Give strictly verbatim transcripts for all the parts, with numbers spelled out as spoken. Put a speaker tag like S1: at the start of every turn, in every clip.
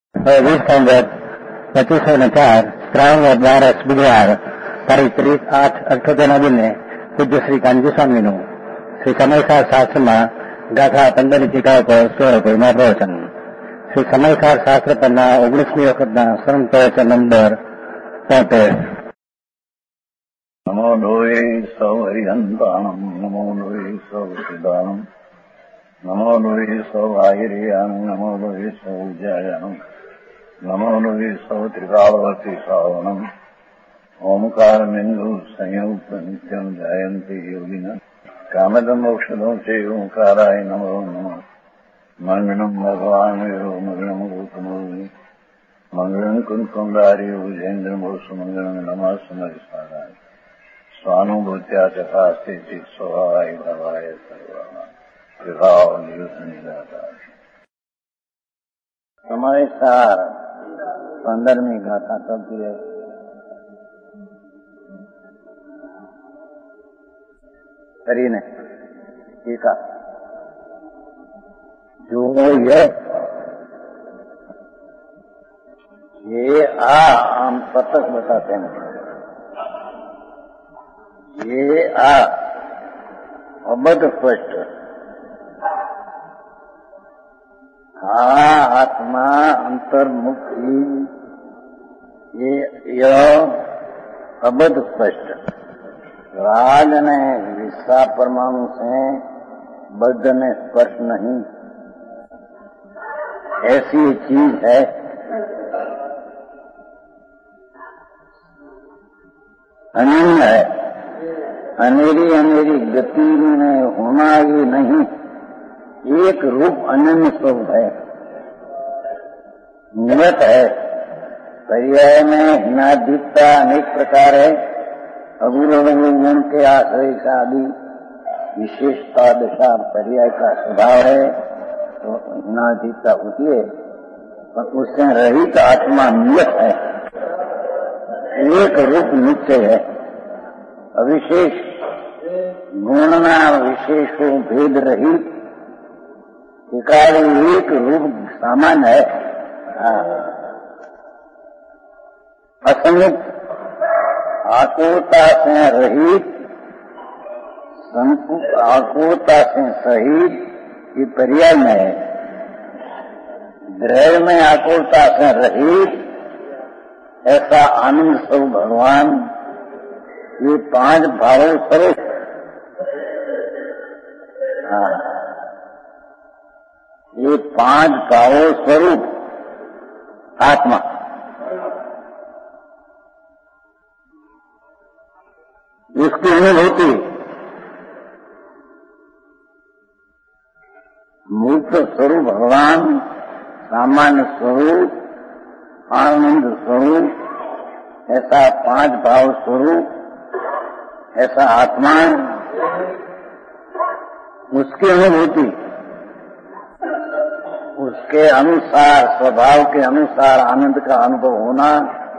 S1: વીસ નવેમ્બર પચીસો ને ચાર શ્રાવણ બારસ બુધવાર તારીખ ત્રીસ આઠ અઠ્યોતેર ના દિને પૂજ્ય શ્રી કાનજી સ્વામીનું શ્રી સમયસાર શાસ્ત્રમાં ગાથા પંદરની ટીકા પર સો રૂપિયામાં પ્રવચન. શ્રી સમયસાર શાસ્ત્ર પરના ઓગણીસમી વખતના સ્વયં પ્રવચન નંબર તોતેર.
S2: નમો લોહે સૌ હરિહંતાણમ નમો લોહે સૌ સિદ્ધાણમ નમો લોહે સૌ આહિર્યાન નમો લોહે સૌ જયાનમ નમો લોહે સૌ ત્રિકાળવતી શ્રાવણમ ઓમકાર બિંદુ સંયુક્ત નિત્યમ જાયંતી યોગિના કામદમ મોક્ષદો છે ઓંકારાય નમો નમઃ. મંગળમ ભગવાન વિરો મંગળમ ગૌતમોની મંગળમ કુંકુંડારી ઉજેન્દ્રમો સુમંગળમ નમઃ સમયસારાય સ્વાનુભૂત્યા ચકાસ્તે ચિત સ્વભાવાય ભવાય સર્વા વિભાવ નિયુત નિરાકાર. સમયસાર પંદરમી ગાથા થતી है. કરીને ટીકા જો ये आ हम पतक बताते हैं. ये आ अबध स्पष्ट हाँ आत्मा अंतर्मुखी ये यह अबध स्पष्ट राग ने विश्वा परमाणु से बद्ध ने स्पर्श नहीं, ऐसी चीज है. अनन्य है, अनेरी अनेरी गति में होना ये नहीं, एक रूप अनन्य स्वरूप है, नियत है. पर्याय में हिनाधिकता अनेक प्रकार है. अगुण गुण के आश्रय का आदि विशेषता दशा पर्याय का स्वभाव है, तो हिनाधिकता होती है. पर उससे रहित आत्मा नियत है, एक रूप नित्य है. अविशेष गुणना विशेषो भेद रहित एकाध एक रूप सामान्य है. असंयुक्त आकुलता से रहित आकुलता से सहित ये पर्याय में है. ग्रह में आकुलता से रहित ऐसा आनंद स्वरूप भगवान ये पांच भावों स्वरूप ये पांच भावों स्वरूप आत्मा इसकी अनुभूति मुक्त स्वरूप भगवान, सामान्य स्वरूप, आनंद स्वरूप, ऐसा पांच भाव स्वरूप ऐसा आत्मा, उसकी अनुभूति उसके अनुसार स्वभाव के अनुसार आनंद का अनुभव होना,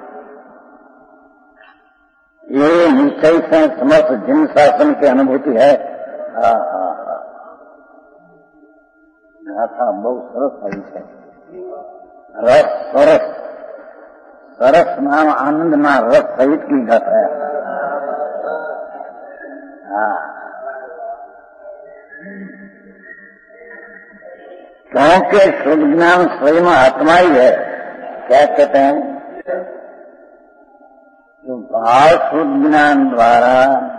S2: ये निश्चय से समस्त जिन शासन की अनुभूति है. गाथा बहुत सरस आई है. रस सरस सरस नाम आनंद ना रस सहित की गाथा है. हाँ, क्योंकि शुद्ध ज्ञान स्वयं आत्मा ही है. क्या कहते हैं? जो भाव शुद्ध ज्ञान द्वारा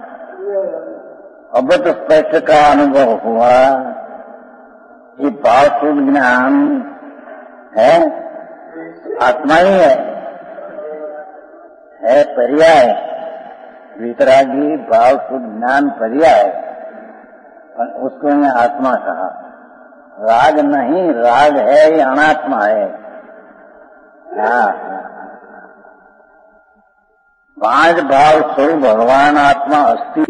S2: अबध स्पष्ट का अनुभव हुआ, ये भाव शुद्ध ज्ञान है, आत्मा ही है, है पर्याय. वितरागी भाव शुद्ध ज्ञान पर्याय, उसको मैं आत्मा कहा. राग नहीं, राग है ये अनात्मा है. हाँ, पांच भाव स्वरूप भगवान आत्मा अस्थि,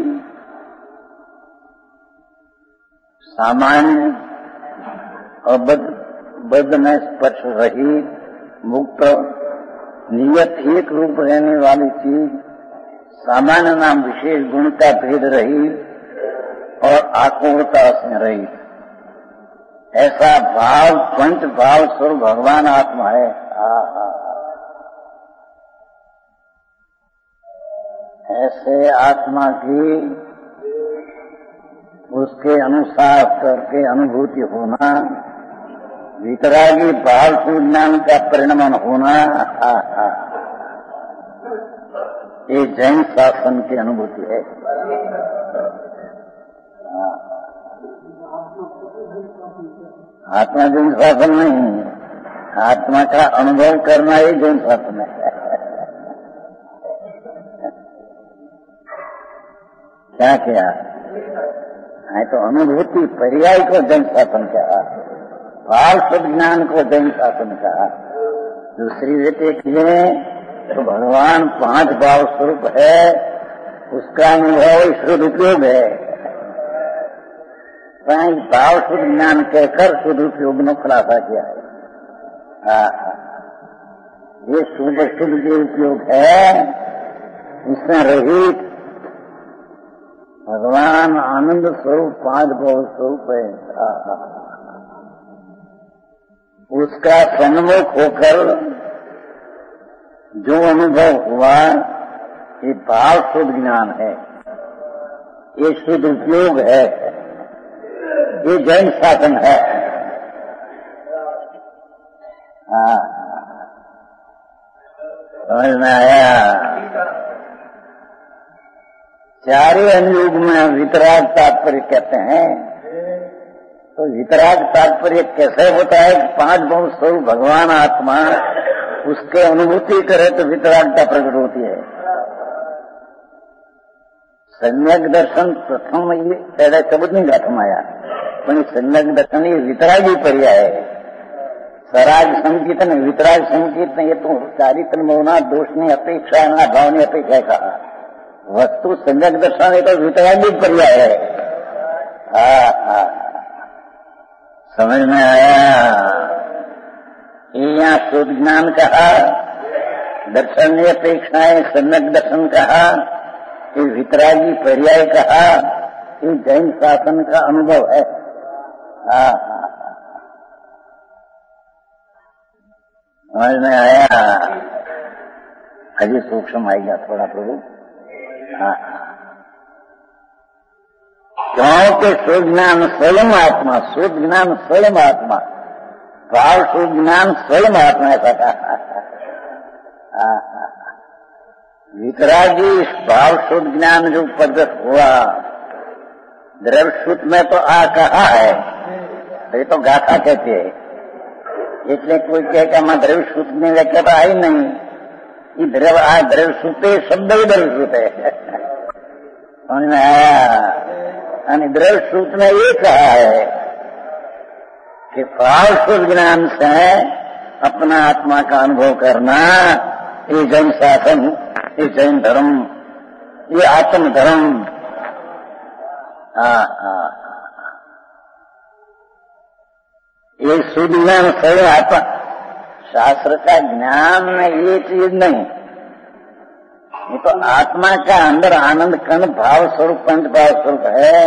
S2: सामान्य अबद्ध बद्ध में स्पर्श रहित, मुक्त, नियत एक रूप रहने वाली चीज, सामान्य नाम विशेष गुण का भेद रहित और आकुलता से रहित, ऐसा भाव पंच भाव स्वरूप भगवान आत्मा है। आ, आ, ऐसे आत्मा की उसके अनुसार करके अनुभूति होना, वितरागी भाव ज्ञान का परिणमन होना, आ, आ, ये जैन शासन की अनुभूति है। आत्मा जैन शासन नहीं, आत्मा का अनुभव करना ही जैन शासन है। क्या किया है? तो अनुभूति पर्याय को जैन शासन कहा, भाव शुद्ध ज्ञान को जैन शासन कहा। दूसरी रीति किए तो भगवान पांच भाव स्वरूप है, उसका अनुभव शुद्ध उपयोग है। पांच भाव शुद्ध ज्ञान कहकर शुद्ध उपयोग में खुलासा किया है। हाँ, ये शुद्ध शुद्ध के उपयोग है, इसमें रहित भगवान आनंद स्वरूप पांच भाव स्वरूप है। हाँ, उसका सन्मुख होकर जो अनुभव हुआ, ये भाव शुद्ध ज्ञान है, ये शुद्ध उपयोग है, ये जैन शासन है। हाँ, समझ में आया? चारे अनुयोग में वितराग तात्पर्य कहते हैं। तो वितराग तात्पर्य कैसे होता है कि पांच भाव स्वरूप भगवान आत्मा उसके अनुभूति करे तो वितरागता प्रकट होती है। सम्यक दर्शन प्रथम ये पहले शब्द नहीं घाट आया, पर सम्यक दर्शन ये वितरागी पर्याय है। सराग संकीर्तन वितराग संकीर्तन ये तो चारित्र मौना दोष नहीं अपेक्षा ना भाव नहीं अपेक्षा कहा। वस्तु सम्यक दर्शन है तो वितरागी पर्याय है। हाँ हाँ, समझ में आया? यहाँ शुद्ध ज्ञान कहा, दर्शन अपेक्षाएं सम्यक दर्शन कहा, ये वितरागी पर्याय कहा, ये जैन शासन का अनुभव है। हाँ हाँ, समझ में आया? अभी सूक्ष्म आएगा थोड़ा प्रभु। हाँ, क्योंकि शुद्ध ज्ञान स्वयं आत्मा, शुद्ध ज्ञान स्वयं आत्मा, भाव शुद्ध ज्ञान स्वयं आत्मा ऐसा कहा। वितरागी भाव शुद्ध ज्ञान जो प्रकट हुआ, द्रव्य शुद्ध में तो आ कहा है, ये तो गाथा कहती है। इसलिए कोई कहेगा मैं द्रव्य शुद्ध नहीं लेके तो आई नहीं, ये द्रव्य आ द्रव्य शुद्ध शब्द ही द्रव्य शुद्ध है। समझ में आया? द्रव्य सूत्र ने ये कहा है कि भाव शुद्ध ज्ञान से अपना आत्मा का अनुभव करना, ये जैन शासन, ये जैन धर्म, ये आत्म धर्म। हाँ हाँ, ये शुद्ध ज्ञान स्वयं आत्मा। शास्त्र का ज्ञान में ये चीज नहीं, ये तो आत्मा का अंदर आनंद कण भाव स्वरूप पंच भाव स्वरूप है,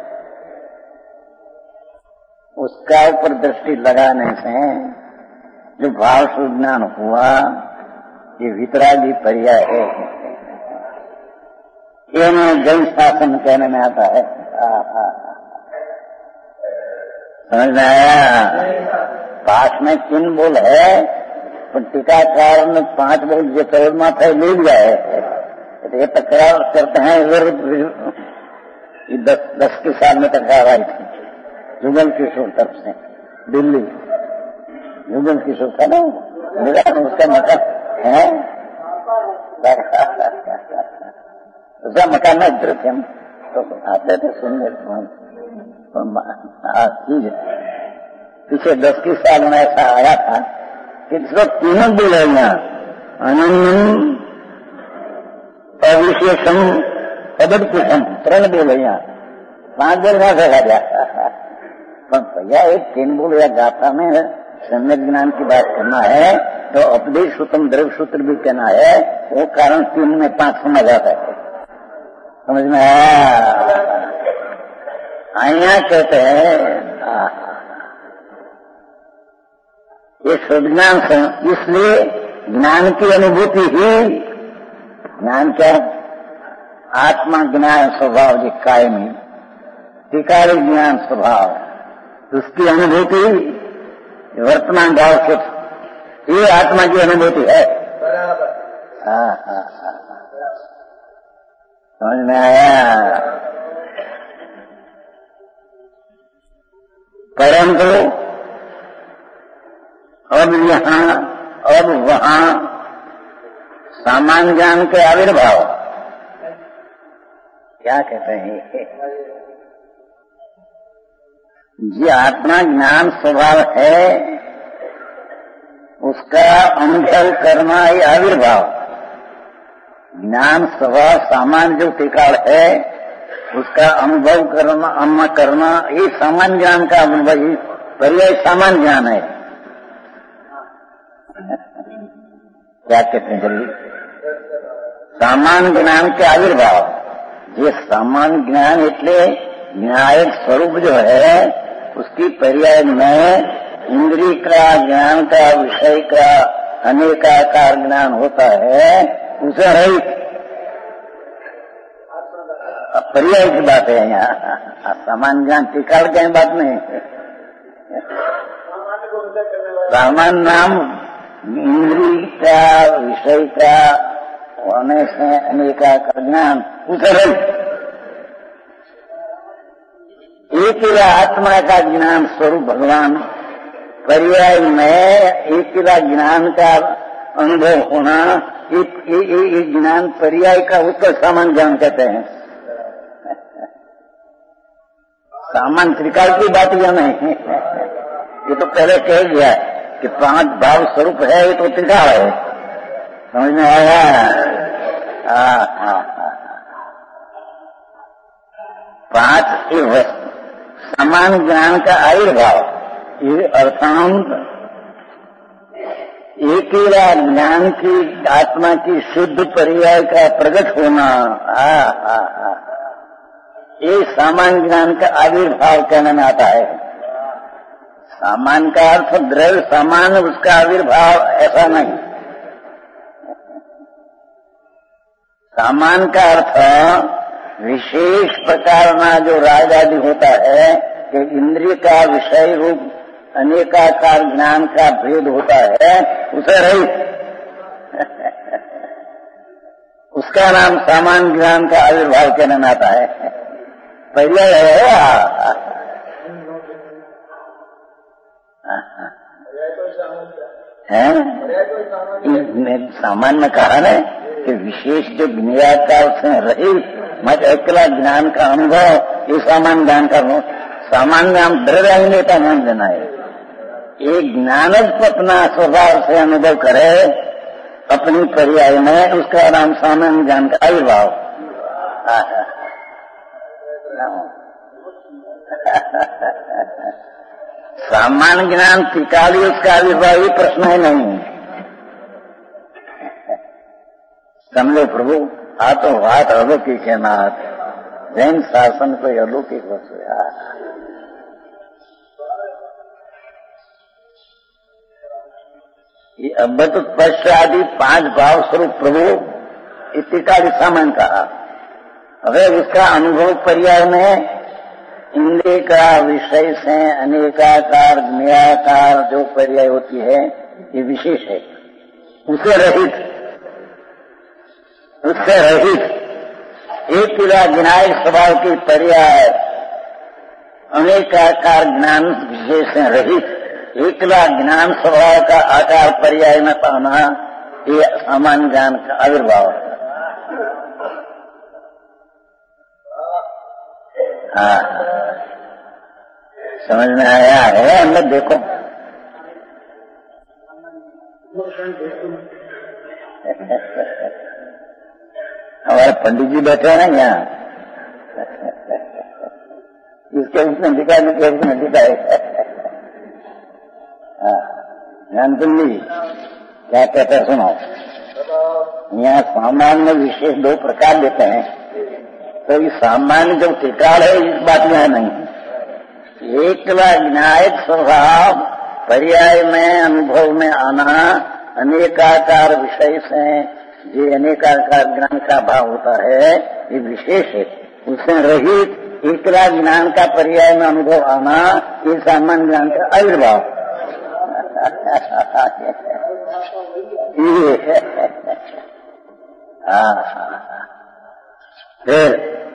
S2: उसका ऊपर दृष्टि लगाने से जो भाव शुद्ध ज्ञान हुआ, ये वितरागी पर्याय है। ये मैं जैन शासन कहने में आता है। समझ में आया? पास में तीन बोल है, टीकाकार ने पांच बोल जो करोड़ माथा ले लिया है। तो ये तकरार करते हैं, ये दस दस के साल में तकरार आई थी जुगल किशोर तरफ से, दिल्ली जुगल किशोर था ना, मेरा उसका मकान है, उसका मकान में इधर थे हम, तो आते थे सुनने चीज। पीछे दस के साल में ऐसा आया था कि तीनों बोले यहाँ अनन्यम अविशेषम पदपुषम, त्रण बोले यहाँ, पांच बोल वहां से आ जाता। पर भैया एक तीन बोल या गाथा में सम्यक ज्ञान की बात करना है तो उपदेश सूत्रम द्रव्य सूत्र भी कहना है, वो कारण तीन में पांच समझ आता है। समझ में आया? यहाँ कहते हैं ये शुद्ध ज्ञान, इसलिए ज्ञान की अनुभूति ही, ज्ञान क्या? आत्मा ज्ञान स्वभाव जो कायमी टिकाली ज्ञान स्वभाव, उसकी अनुभूति वर्तमान भाव से ये आत्मा की अनुभूति है। हाँ हाँ हाँ, समझ में आया? परंतु अब यहाँ अब वहाँ सामान्य ज्ञान के आविर्भाव क्या कहते हैं? जी आत्मा ज्ञान स्वभाव है, उसका अनुभव करना ये आविर्भाव। ज्ञान स्वभाव सामान्य जो टिकाड़ है, उसका अनुभव करना अम्मा करना ये सामान्य ज्ञान का अनुभव, पर्याय सामान्य ज्ञान है। क्या कहते हैं जल्दी? सामान्य ज्ञान के आविर्भाव। ये सामान्य ज्ञान એટલે न्यायिक स्वरूप जो है, उसकी पर्याय में इंद्रिय का ज्ञान का विषय का अनेकाकार ज्ञान होता है, उसे रहित पर्याय की बात है यहाँ। सामान्य ज्ञान टिकाड़ की बात नहीं। सामान्य नाम इंद्रिय का विषय का होने से अनेकाकार ज्ञान, उसे रहित एक ही आत्मा का ज्ञान स्वरूप भगवान, पर्याय में एक ही ज्ञान का अनुभव होना, एक एक ज्ञान पर्याय का, उसको सामान्य ज्ञान कहते हैं। सामान्य त्रिकाल की बात यह नहीं, ये तो पहले कह दिया कि पांच भाव स्वरूप है, ये तो त्रिकाल है। समझ में आया? हाँ हाँ हाँ, पांच वस्तु समान ज्ञान का आविर्भाव, ये अर्थांत एक ही ज्ञान की आत्मा की शुद्ध पर्याय का प्रकट होना, आ, आ, आ, ये सामान्य ज्ञान का आविर्भाव कहने में आता है। सामान्य का अर्थ द्रव्य सामान्य, उसका आविर्भाव ऐसा नहीं। सामान्य का अर्थ विशेष प्रकार का जो राग आदि होता है कि इंद्रिय का विषय रूप अनेकाकार ज्ञान का भेद होता है, उसे रहित उसका नाम सामान्य ज्ञान का आविर्भाव कहने में आता है। पहले है सामान्य में कहा है कि विशेष जो ज्ञाता उसमें रहित मत अकेला ज्ञान का अनुभव, ये सामान्य ज्ञान का सामान्य नाम द्रव्य नेता नाम देना है। एक ज्ञान अपना स्वभाव से अनुभव करे अपनी पर्याय में, उसका नाम सामान्य ज्ञान का आविर्भाव। सामान्य ज्ञान त्रिकाली, उसका आविर्भाव, ये प्रश्न है नहीं। समझो प्रभु, आ तो बात अलौकिक है नाथ, जैन शासन कोई अलौकिक वस्तु है। ये अद्भुत स्पर्श आदि पांच भाव स्वरूप प्रभु इतिकाली सामान्य कहा। अरे उसका अनुभव पर्याय में इंद्रिय का विषय से अनेकाकार ज्ञाकार जो पर्याय होती है, ये विशेष है। उसे रहित उससे रहित एक किला ज्ञायक स्वभाव की पर्याय अनेकाकार ज्ञान विशेष से रहित एकला ज्ञान स्वभाव का आकार पर्याय में पाना, ये सामान्य ज्ञान का आविर्भाव है। हाँ, समझ में आया है? अंदर देखो, हमारे पंडित जी बैठे हैं ना यहाँ, इसके उसमें दिखा इसके उसमें दिखाए। ध्यान सुनिए क्या कहते हैं, सुनो। यहाँ सामान्य विशेष दो प्रकार देते हैं, तो ये सामान्य जो टिकाल है, इस बात में नहीं। एकला ज्ञायक स्वभाव पर्याय में अनुभव में आना अनेकाकार विषय से जो अनेकाकार ज्ञान का भाव होता है ये विशेष है। उससे रहित एकला ज्ञान का पर्याय में अनुभव आना ये सामान्य ज्ञान का आविर्भाव। फिर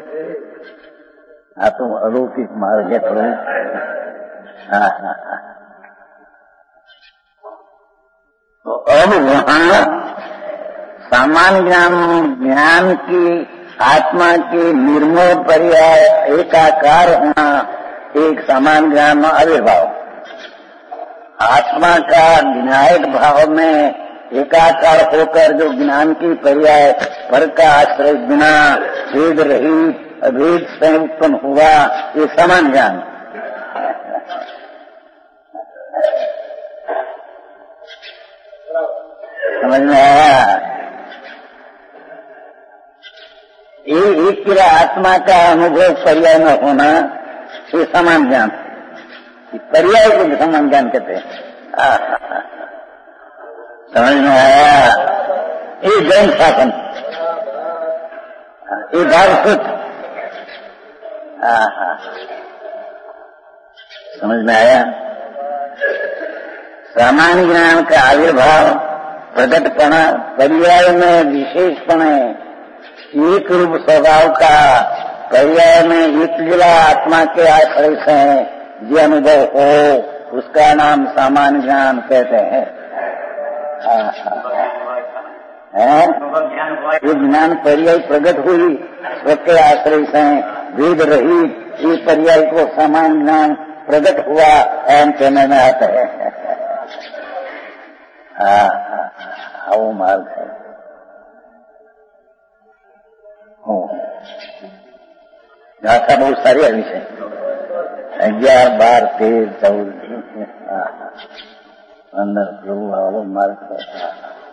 S2: हाँ तुम अलौकिक मार्ग है थोड़ा। हाँ हाँ हाँ तो अब वहाँ सामान्य ज्ञान ज्ञान की आत्मा के निर्मोह पर्याय एकाकार होना एक समान ज्ञान में आविर्भाव। आत्मा का विनायक भाव में एकाकार होकर जो ज्ञान की पर्याय पर का आश्रय बिना भेद रहित अभेद से उत्पन्न हुआ ये समान ज्ञान। समझ में आया? ये एक किला आत्मा का अनुभव पर्याय में होना ये समान ज्ञान, पर्याय को समान ज्ञान कहते हैं। समझ में आया? ये जैन शासन, ये भावसुत। समझ में आया? सामान्य ज्ञान का आविर्भाव प्रकटपना पर्याय में विशेषपणे एक रूप स्वभाव का पर्याय में एक जिला आत्मा के आश्रय से जो अनुभव हो उसका नाम सामान्य ज्ञान कहते हैं। ये ज्ञान पर्याय प्रकट हुई स्वके आश्रय से भेद रहित ये पर्याय को सामान्य ज्ञान प्रकट हुआ एम कहने में आता है। हाँ वो मार्ग है। गाथा बहुत सारी है विषय अग्यार बार तेर चौदह अंदर प्रभु आવો मार्ग है।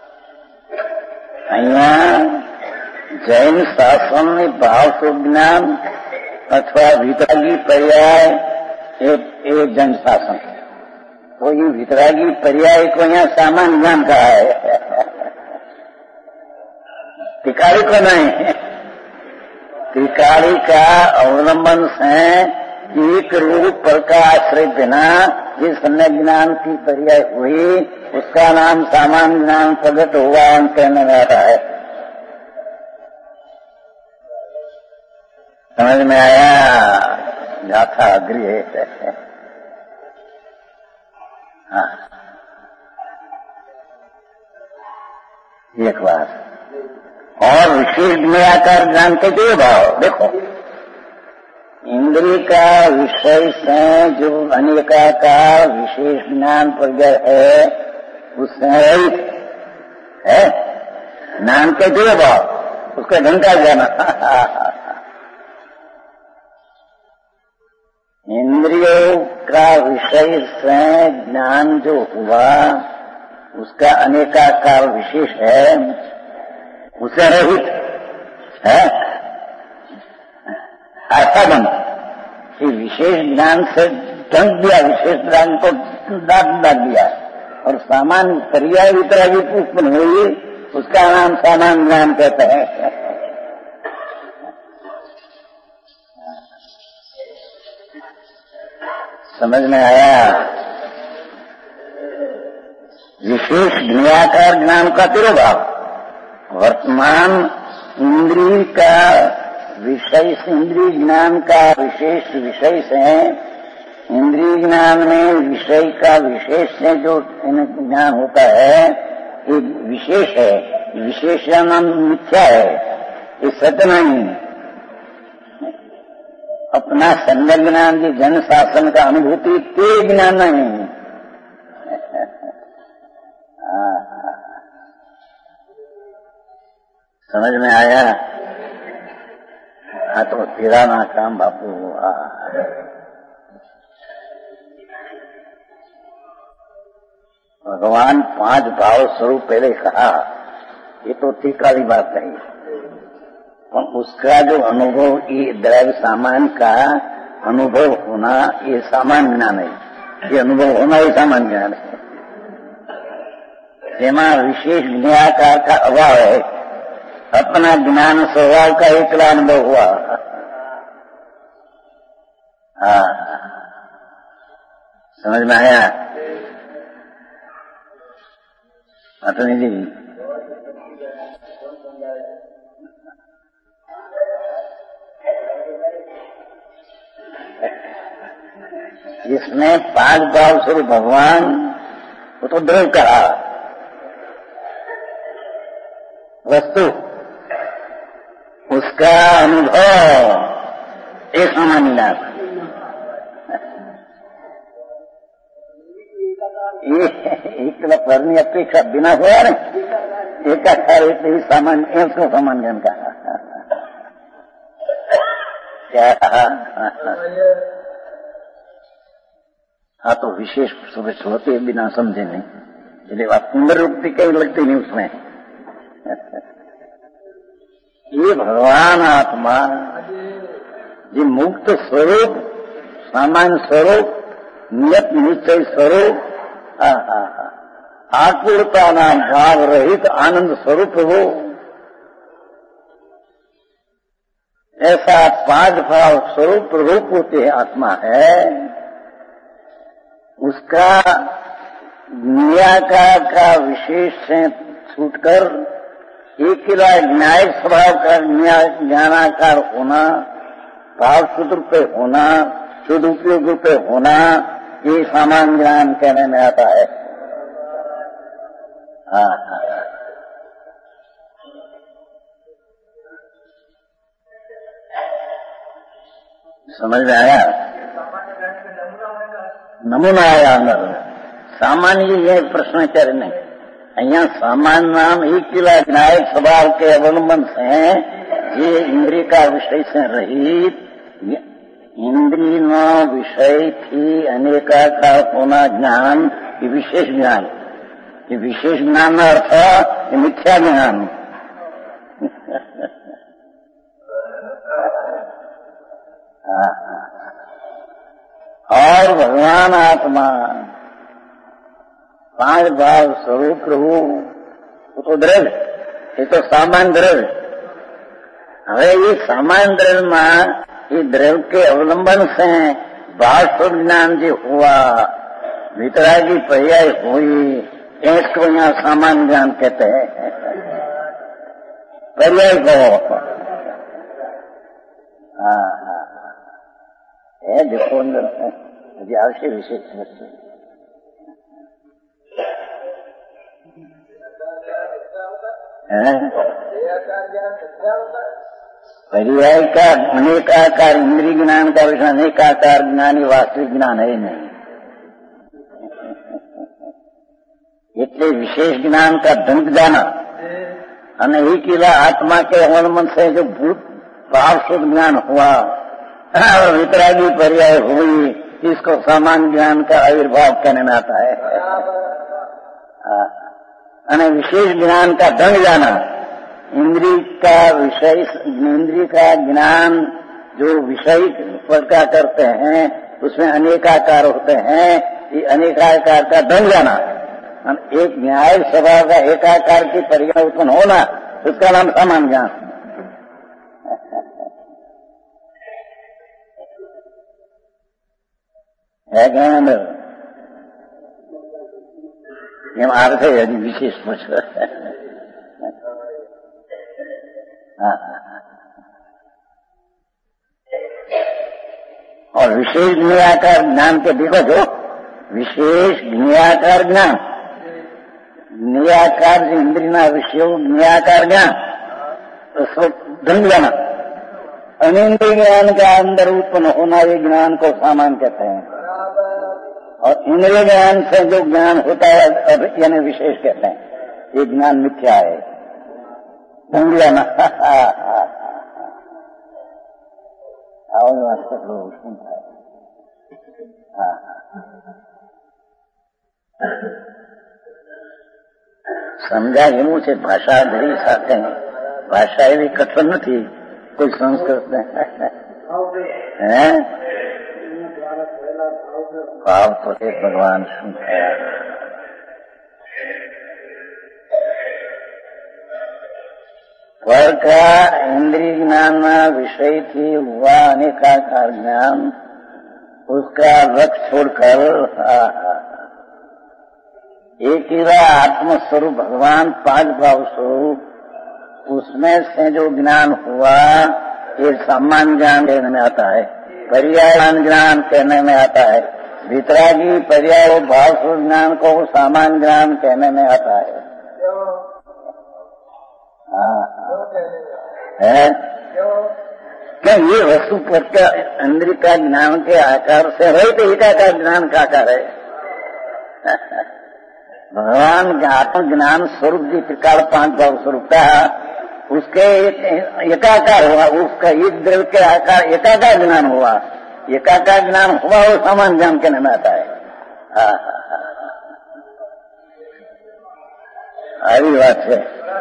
S2: અહીંયા જૈન શાસનની ભાવ જ્ઞાન अथवा वितरागी पर्याय एक जन शासन तो ये वितरागी पर्याय को यहाँ सामान्य ज्ञान कहा है, टिकारी को नहीं। टिकारी का अवलंबन से एक रूप पर का आश्रय बिना जिस अन्य ज्ञान की पर्याय हुई उसका नाम सामान्य ज्ञान प्रकट हुआ कहने में आता है। समझ में आया? गाथा अग्री है। हाँ एक बात और विशेष में आकर जानते थे भाव देखो इंद्रिय का विषय से जो अनेकाकार विशेष ज्ञान प्रज्ञा है उससे है ज्ञान के जो भाव उसका घंटा जाना। इंद्रियों का विषय से ज्ञान जो हुआ उसका अनेकाकार विशेष है उसे रहित है आसाधन ये विशेष ज्ञान से ढंग दिया, विशेष ज्ञान को दाद दाद दिया और सामान्य पर्याय वितरागी उत्पन्न हुई उसका नाम सामान्य ज्ञान कहते हैं। समझ में आया? विशेष ज्ञाकार ज्ञान का तिरुभाव वर्तमान इंद्रिय का विषय से इंद्रिय ज्ञान का विशेष विषय से इंद्रिय ज्ञान में विषय का विशेष से जो ज्ञान होता है ये विशेष है, विशेष नाम मिथ्या है, ये सत्य नहीं। अपना संज्ञा ज्ञान जो जन शासन का अनुभूति ते ज्ञान नहीं। समझ में आया? हाँ तो तेरा ना काम बापू। भगवान पांच भाव स्वरूप पहले कहा ये तो ठीक वाली बात नहीं, पर उसका जो अनुभव ये द्रव्य सामान का अनुभव होना ये सामान्य ज्ञान है। ये अनुभव होना ही सामान्य ज्ञान है। જેમાં विशेष ज्ञाकार का अभाव है, अपना ज्ञान स्वभाव का एकला अनुभव हुआ। हाँ, समझ में आया? अतनी जी जिसने पांच भाव स्वरूप भगवान वो तो द्रव कहा वस्तु, उसका अनुभव एक सामान्य लाभ एक पરની अपेक्षा बिना हुआ ने एकाकार એટલે सामान्य उसको सामान्य ज्ञान कहा। क्या हाँ तो विशेष सुबह होते बिना समझे नहीं, इसलिए बात सुंदर रूप कहीं लगती नहीं उसमें। ये भगवान आत्मा ये मुक्त स्वरूप, सामान्य स्वरूप, नियत निश्चय स्वरूप, आकुलता नाम भाव रहित आनंद स्वरूप हो, ऐसा पांच भाव स्वरूप रूप होते आत्मा है। उसका निराकार का विशेष से छूटकर एक ही न्याय स्वभाव का ज्ञानाकार होना, भाव शुद्ध पे होना, शुद्ध उपयोग पे होना, ये सामान्य ज्ञान कहने में आता है। हाँ हाँ समझ में आया? नमूना आया अंदर। सामान्य ये प्रश्न कर नहीं, अहियां सामान्य नाम एक किला ज्ञायक स्वभाव के अवलंबन से ये इंद्रिय का विषय से रहित, इंद्रिय नो विषय थी अनेकाकार होना ज्ञान, ये विशेष ज्ञान, ये विशेष ज्ञान अर्थ ये मिथ्या ज्ञान। और भगवान आत्मा पांच भाव स्वरूप प्रभु वो तो द्रव्य, ये तो सामान्य द्रव्य। હવે ये सामान्य द्रव्य में ये द्रव्य के अवलंबन से भाव स्वरूप ज्ञान जो हुआ, वितरागी पर्याय हुई, इसको यहाँ सामान्य ज्ञान कहते हैं। पर्याय को हाँ हाँ है देखो अंदर मुझे आवश्यक विशेष समझते पर्याय का अनेकाकार इंद्रिय ज्ञान का विषय अनेकाकार ज्ञानी वास्तविक ज्ञान है नहीं, એટલે विशेष ज्ञान का दंड जाना અને एकीला आत्मा के अवलंबन से जो भूत भाव शुद्ध ज्ञान हुआ और वितरागी पर्याय हुई, इसको सामान्य ज्ञान का आविर्भाव कहने में आता है। અને विशेष ज्ञान का दंड जाना, इंद्रिय का विषय, इंद्रिय का ज्ञान जो विषय प्रकार करते हैं उसमें अनेकाकार होते हैं, ये अनेकाकार का दंड जाना, एक न्याय स्वभाव का एकाकार की पर्याय उत्पन्न होना, उसका नाम सामान्य ज्ञान है। ज्ञान એમ अर्थ है यदि विशेष पूछ और विशेष ज्ञानाकार ज्ञान के देखो जो विशेष ज्ञानाकार ज्ञान, ज्ञानाकार जो इंद्रिय विषय ज्ञानाकार ज्ञान तो सब दंड जाना, अनिंद्रिय ज्ञान का अंदर उत्पन्न होना, ये ज्ञान को सामान्य कहते हैं। और इंद्रिय ज्ञान से जो ज्ञान होता है यानी विशेष कहते हैं, ये ज्ञान मिथ्या है, दंड जाना। वास्तव लोग सुनता है। समझा એવું છે, ભાષા ધરી સાથે ભાષા એવી કઠોર નથી કોઈ સંસ્કૃત હે भाव तो एक भगवान समझाया। पर का इंद्रिय ज्ञान विषयથી हुआ अनेकाकार ज्ञान, उसका लक्ष्य छोड़कर एक ही आत्मस्वरूप भगवान पांच भाव स्वरूप, उसमें से जो ज्ञान हुआ ये सामान्य ज्ञान कहने में आता है, पर्याय ज्ञान कहने में आता है। वितरागी पर्याय भाव स्वरूप ज्ञान को सामान्य ज्ञान कहने में आता है। हाँ है क्या ये वस्तु प्रत्य इंद्रिय का ज्ञान के आकार से रहित एकाकार ज्ञान का आकार है। भगवान के आत्म ज्ञान स्वरूप जी प्रकार पांच भाव स्वरूप का उसके एकाकार हुआ, उसका एक द्रव्य के आकार एकाकार ज्ञान हुआ, एकाकार ज्ञान हुआ वो सामान्य ज्ञान कहने में आता है। આવી વાત છે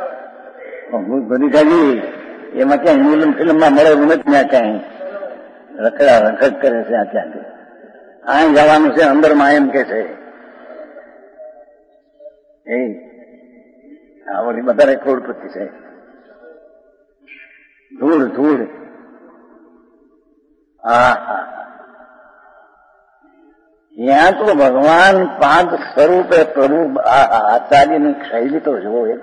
S2: બધી એમાં ક્યાંય મૂલમ ફિલ્મમાં મળે નથી, ત્યાં ક્યાંય રખડા રખડ કરે છે, આ ક્યાંથી અહીં જવાનું છે અંદરમાં એમ કે છે એ આ વળી વધારે કરોડપતિ છે, ધૂળ ધૂળ હા હા यहाँ तो भगवान पांच स्वरूप है प्रभु। आचार्य ने शैली तो जो है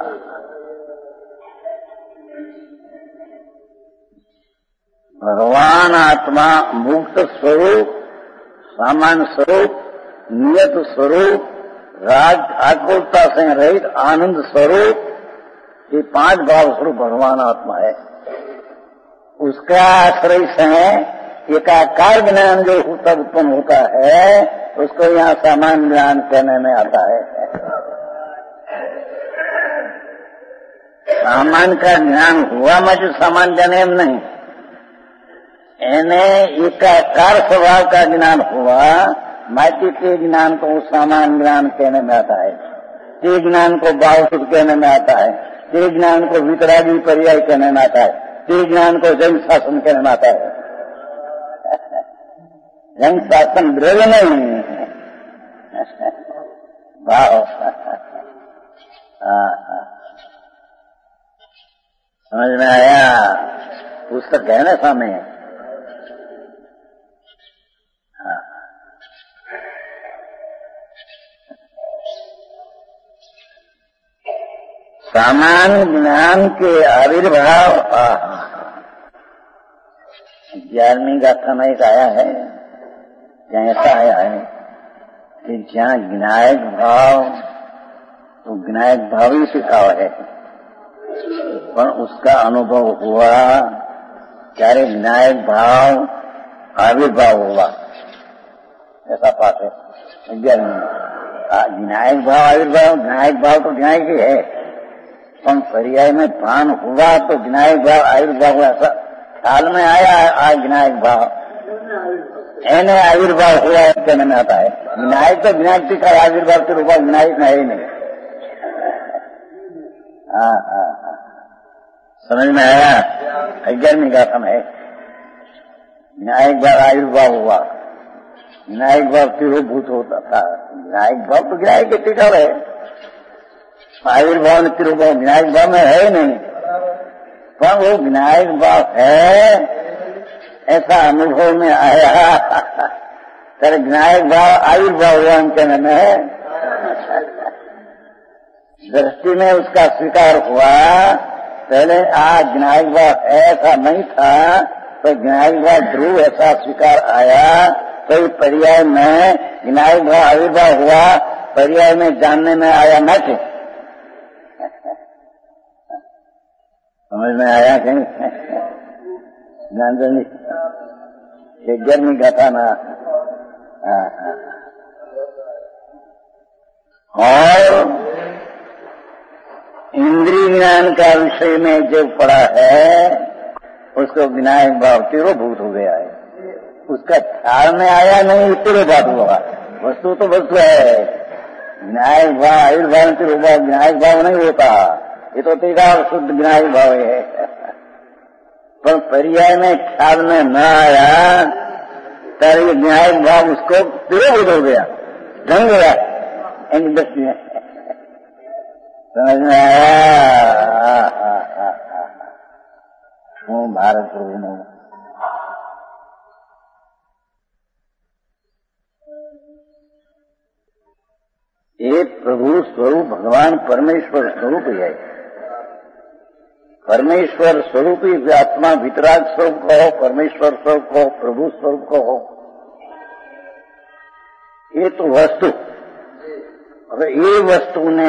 S2: भगवान आत्मा मुक्त स्वरूप, सामान्य स्वरूप, नियत स्वरूप, राग आकुलता से रहित आनंद स्वरूप, ये पांच भाव स्वरूप भगवान आत्मा है। उसका आश्रय से एकाकार ज्ञान जो होता उत्पन्न होता है उसको यहाँ सामान्य ज्ञान कहने में आता है। सामान्य का ज्ञान हुआ में जो सामान्य ज्ञान एम नहीं, एने एकाकार स्वभाव का ज्ञान हुआ माटी के ज्ञान को सामान्य ज्ञान कहने में आता है। ते ज्ञान को भाव सुख कहने में आता है, ते ज्ञान को वितरागी पर्याय कहने में आता है, ते ज्ञान को जन शासन कहने में आता है। जन शासन द्रव्य नहीं भाव। समझ में आया? पुस्तक है ना सामने। सामान्य ज्ञान के आविर्भाव ग्यारहवीं गाथा में एक आया है, जहाँ ऐसा आया है कि जहाँ विनायक भाव तो विनायक भाव ही सिखावा है, पर उसका अनुभव हुआ क्यारे विनायक भाव आविर्भाव हुआ, ऐसा पाठ है ग्यारहवीं। विनायक भाव आविर्भाव, विनायक भाव तो विनायक ही है, पर पर्याय में भान हुआ तो विनायक भाव आविर्भाव हुआ, ऐसा ख्याल में आया आज विनायक भाव एने आविर्भाव हुआ कहने में आता है। विनायक तो विनायक का आविर्भाव के रूप विनायक है ही नहीं। हाँ हाँ हाँ समझ में आया? ग्यारहवीं गाथा में विनायक भाव आविर्भाव हुआ, विनायक भाव तिरोभूत होता था। विनायक भाव तो विनायक के टीका है, आविर्भाव ने तिरुभाव विनायक भाव में है ही नहीं, पर वो विनायक भाव है ऐसा अनुभव में आया। तेरे विनायक भाव आविर्भाव हुआ कहने में है, दृष्टि में उसका स्वीकार हुआ। पहले आज विनायक भाव ऐसा नहीं था, तो विनायक भाव ध्रुव ऐसा स्वीकार आया, तो पर्याय में विनायक भाव आविर्भाव हुआ, पर्याय में जानने में आया न थे। समझ में आया कहीं? ज्ञानजनी ग्यारहवीं गाथा ना। और इंद्रिय ज्ञान का विषय में जो पड़ा है उसको विनायक भाव तिरोभूत हो गया है, उसका ख्याल में आया नहीं, तिरोभाव हुआ। वस्तु तो वस्तु है, विनायक भाव आयुर्भाव तिरोभाव विनायक भाव नहीं होता, ये तो तेरा शुद्ध विनायक भाव है। पर पर्याय में ख्याल में न आया सारे ये न्याय भाव उसको तिरोभूत हो गया, ढंग गया इनकी दृष्टि में। समझ में आया? हूँ भारत प्रभु नो ये प्रभु स्वरूप भगवान परमेश्वर स्वरूप ही है। परमेश्वर स्वरूप ही आत्मा वितराग स्वरूप को हो, परमेश्वर स्वरूप को हो, प्रभु स्वरूप को हो, ये तो वस्तु। और ये वस्तु ने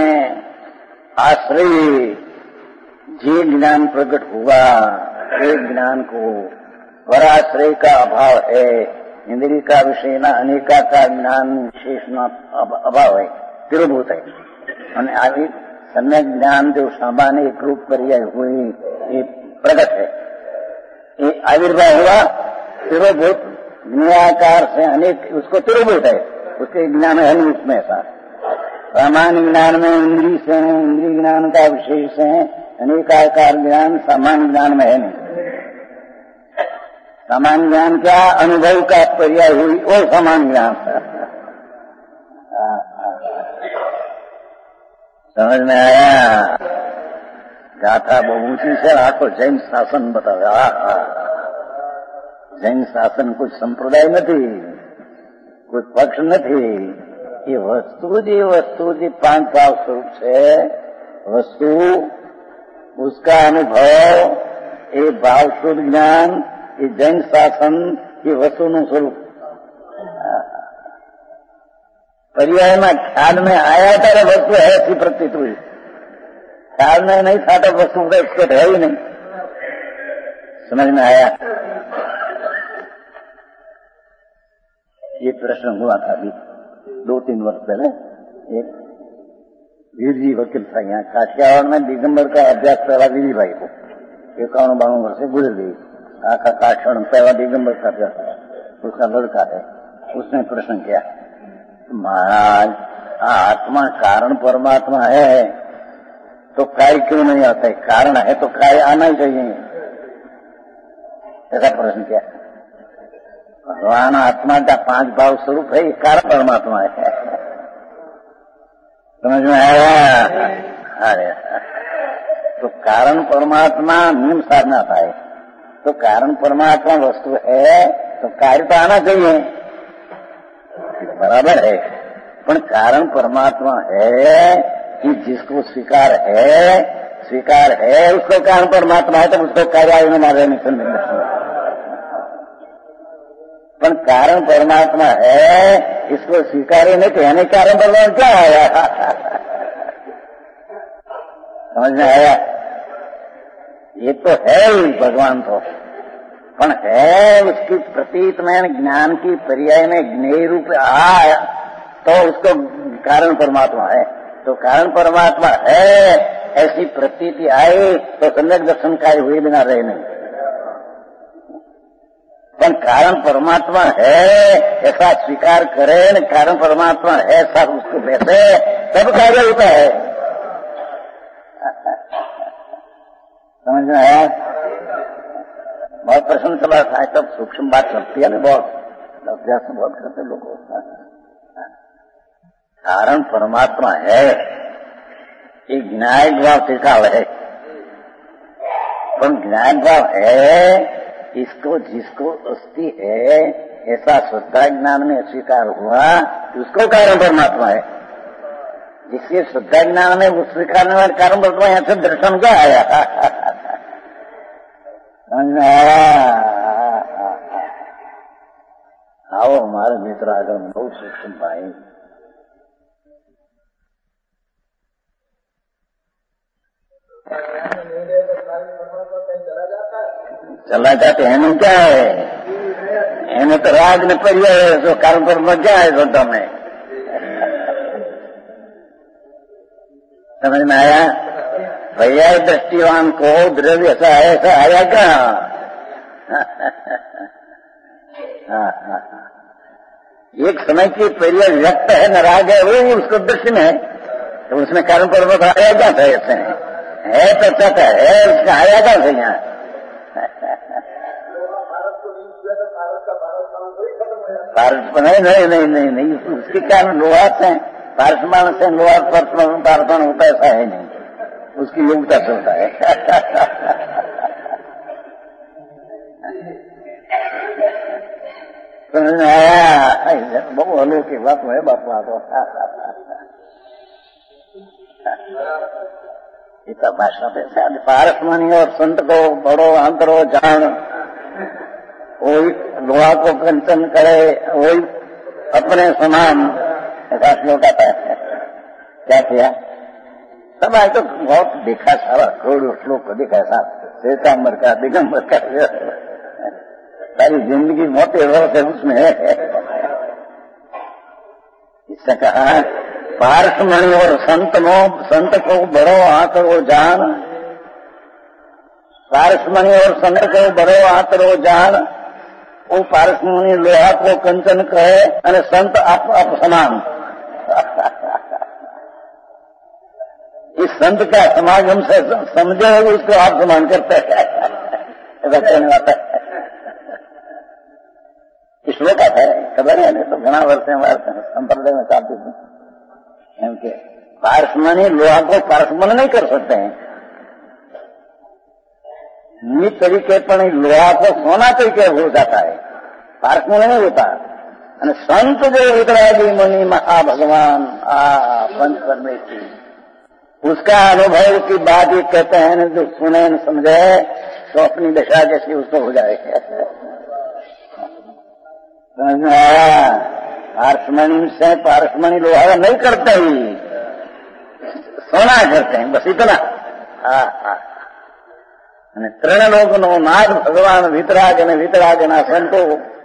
S2: आश्रय जे ज्ञान प्रकट हुआ, ये ज्ञान को पराश्रय का अभाव है, इंद्रिय का विषय न अनेका का ज्ञान विशेष न अभाव है, तिरोभूत है। અને આવી सम्यक ज्ञान जो सामान्य एक रूप पर्याय हुई ये प्रकट है, ये आविर्भाव हुआ तिरोभूत निराकार से अनेक, उसको तिरोभूत है, उसके ज्ञान है नहीं उसमें ऐसा। सामान्य ज्ञान में इंद्रिय से है, इंद्रिय ज्ञान का विशेष है, अनेकाकार ज्ञान सामान्य ज्ञान में है नहीं। सामान्य ज्ञान क्या? अनुभव का पर्याय हुई वो सामान्य ज्ञान। समझ में आया? गाथा बहुची से आखो जैन शासन बताया। जैन शासन कुछ संप्रदाय नहीं, कुछ पक्ष नहीं, ये वस्तु जी वस्तु जी पांच भाव स्वरूप से वस्तु, उसका अनुभव, ये भाव शुद्ध ज्ञान, ये जैन शासन, ये वस्तु નું स्वरूप। पर्याय में ख्याल में आया था वस्तु है ऐसी प्रतीत हुई, ख्याल में नहीं था तो वस्तु का उसको है ही नहीं। समझ में आया? ये प्रश्न हुआ था अभी दो तीन वर्ष पहले। एक वीर जी वकील था यहाँ काठियावाड़ में, दिगंबर का अभ्यास पहला वीर भाई को इक्यावन बावन वर्ष से गुजर गई। आखा काठियावाड़ में पहला दिगंबर का अभ्यास, उसका लड़का है। उसने प्रश्न किया, महाराज आत्मा कारण परमात्मा है तो काय क्यों नहीं आता है? कारण है तो काय आना ही चाहिए, ऐसा प्रश्न किया। भगवान आत्मा का पांच भाव स्वरूप है, कारण परमात्मा है। समझ में आया? अरे तो कारण परमात्मा नियम साधना था है, तो कारण परमात्मा वस्तु है तो कार्य तो आना चाहिए, बराबर है। पर कारण परमात्मा है कि जिसको स्वीकार है, स्वीकार है उसको कारण परमात्मा है, तो उसको कार्य में मारे नहीं। पर कारण परमात्मा है, इसको स्वीकार ही नहीं कहने कारण परमात्मा क्या आया? समझ में आया? ये तो है ही भगवान तो, पण है उसकी प्रतीत में ज्ञान की पर्याय में ज्ञेय रूप आया तो उसको कारण परमात्मा है। तो कारण परमात्मा है ऐसी प्रतीति आई तो सम्यक दर्शन कार्य हुए बिना रहे नहीं। पण कारण परमात्मा है ऐसा स्वीकार करे, कारण परमात्मा है ऐसा उसको बैठे, तब कार्य होता है। समझ में आया? बहुत प्रश्न चला था, तब सूक्ष्म बात चलती है ना, बहुत अभ्यास में बहुत करते लोग। कारण परमात्मा है ये ज्ञाय भाव सिखाव है, पर ज्ञाय भाव है इसको जिसको अस्थि है ऐसा श्रद्धा ज्ञान में स्वीकार हुआ, उसको कारण परमात्मा है। जिसके श्रद्धा ज्ञान में वो स्वीकारने वाले कारण परमात्मा, यहाँ से दर्शन क्या आया? समझ में आया? आओ हमारे मित्र आगर बहुत सूक्ष्म भाई, चला जाते हैं ना, क्या है इन्हें तो राज ने परिया है, तो कारण पर क्या है श्रद्धा में? समझ में आया? भैया दृष्टिवान को द्रव्य ऐसा है, ऐसा आया क्या? एक समय की पहले व्यक्त है न राग है, वो उसको दृष्टि में है, तो उसमें कारण पर्वत आया क्या था? ऐसे है तो सत है, उसका आया क्या था यहाँ? पारस नहीं नहीं नहीं नहीं नहीं उसके कारण लोहा से पारसमान से लोहा परसमान पारसमान होता ऐसा है नहीं, उसकी योग्यता से होता है। बहु अनोखी बात है बापा तो इतना भाषा पैसा पारसमानी और संत को बड़ो अंतरो जान, वही लोहा को कंचन करे, वही अपने समान ऐसा श्लोक आता है। क्या किया सब आज तो बहुत देखा, सारा करोड़ों श्लोक को देखा, साहब श्वेतांबर का दिगंबर का सारी जिंदगी मोटे रोग है उसमें। इससे कहा पारसमणि और संत नो संत को बड़ो आंकड़ो जान, पारसमणि और संत को बड़ो आंकड़ो जान, वो पारसमणि लोहा को कंचन कहे और संत आप आप समान। इस संत का समागम से समझे उसको आप समान करते हैं, ऐसा कहने आता है। श्लोक आता है, खबर है नहीं तो घना वर्ष संप्रदाय में चाहती थी क्योंकि पारसमणि लोहा को पारसमन नहीं कर सकते हैं, नित तरीके पर लोहा को सोना तरीके हो जाता है, पारसमन नहीं होता। संत जो वितरागी मुनि महा भगवान आ पंच परमेश्वरी, उसका अनुभव की बात ये कहते हैं, जो सुने न समझे तो अपनी दशा जैसी उसको हो जाए। समझ में आया? पारसमणि से पारसमणि लोहा नहीं करते ही, सोना करते हैं, बस इतना। हाँ हाँ तृण लोक नो नाथ भगवान वितराग ने वितराग ना संतो,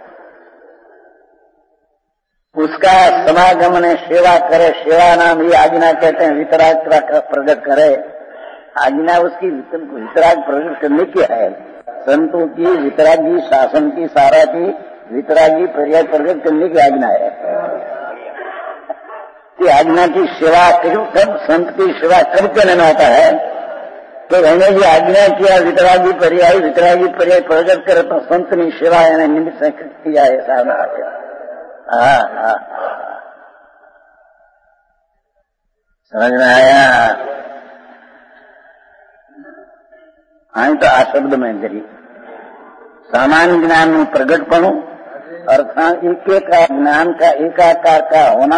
S2: उसका समागम ने सेवा करे, सेवा नाम ये आज्ञा कहते हैं, वितराग का प्रकट करे। आज्ञा उसकी वितराग प्रकट करने की है, संतों की वितरागी शासन की सारा की वितरागी पर्याय प्रकट करने की आज्ञा है। कि आज्ञा की सेवा कब संत की सेवा कब करने में आता है तो मैंने जी आज्ञा किया वितरागी पर्याय वितरागी पर्याय प्रकट करे तो संत ने सेवा यानी निमित्त से किया है साधना। हाँ हाँ समझ में आया? हाँ तो आ शब्द में करी सामान्य ज्ञान में प्रकटपणु अर्थात एक एक ज्ञान का एकाकार का होना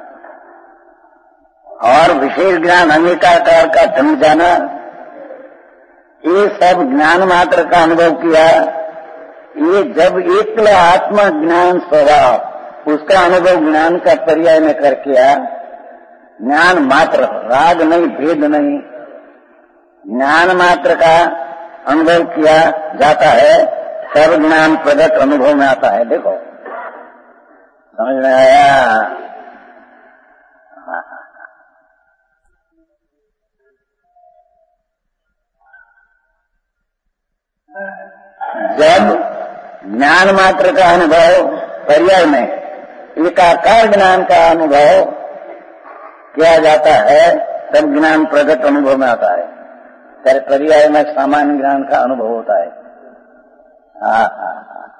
S2: और विशेष ज्ञान अनेकाकार का जम जाना, ये सब ज्ञान मात्र का अनुभव किया। ये जब एकला आत्मा ज्ञान स्वभाव उसका अनुभव ज्ञान का पर्याय में कर किया, ज्ञान मात्र राग नहीं भेद नहीं, ज्ञान मात्र का अनुभव किया जाता है, सर्व ज्ञान प्रकट अनुभव में आता है। देखो समझ में आया? जब ज्ञान मात्र का अनुभव पर्याय में एकाकार ज्ञान का अनुभव किया जाता है, तब ज्ञान प्रकट अनुभव में आता है। तेरे पर्याय में सामान्य ज्ञान का अनुभव होता है। हाँ हाँ